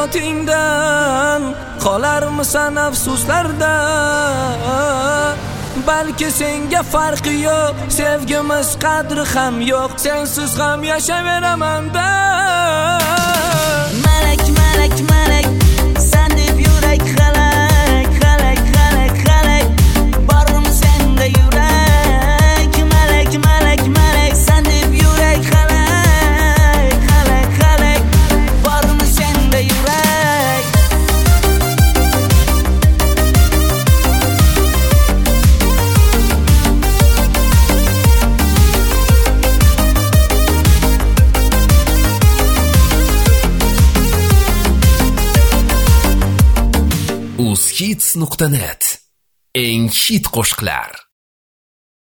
hayotingdan qolarmisan afsuslarda. Balki senga farqi yo'q, sevgimiz qadri ham yo'q, sensiz ham yashayveraman-da. Malak, malak, malak, sen deb yurak xalak, xalak, xalak, xalak, bormi senda yurak? Malak, malak, malak, sen deb yurak xalak, xalak, xalak, bormi senda yurak? uzhits.net eng hit qo'shiqlar.